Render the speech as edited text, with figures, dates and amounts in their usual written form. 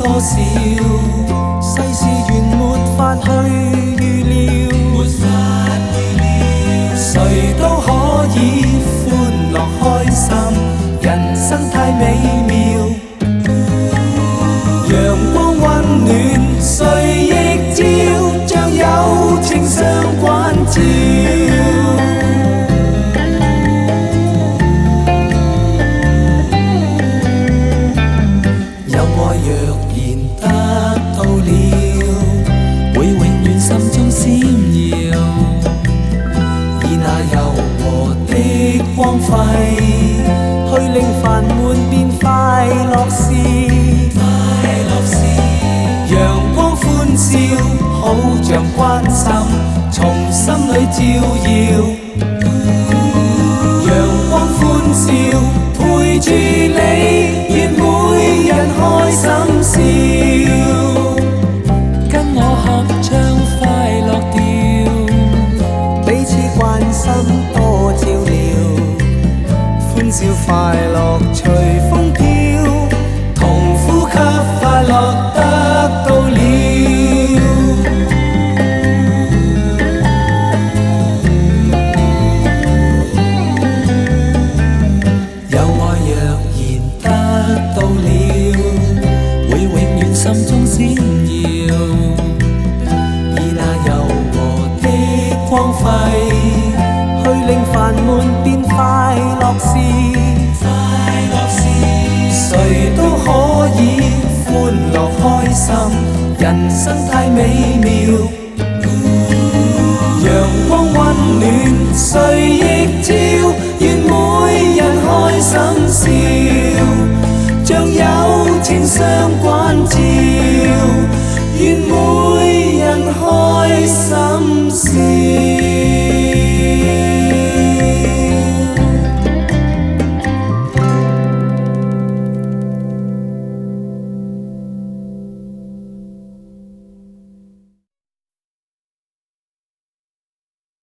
多少，世事原沒法去預料，沒法預料，誰都可以歡樂開心，人生太美妙。陽光溫暖，誰亦照，像友情相關照。有愛若然得到了，會永遠心中閃耀。以那柔和的光輝，去令煩悶變快樂事。陽光歡笑，好像關心，從心裏照耀。陽光歡笑，陪住你，願每日開心笑。跟我合唱快樂調，彼此關心多照料，歡笑快樂隨風飄，同呼吸快樂得到了。有愛若然得到了，會永遠心中閃耀。以那柔和的光輝，去令煩悶變快樂事。誰都可以歡樂開心，人生太美妙。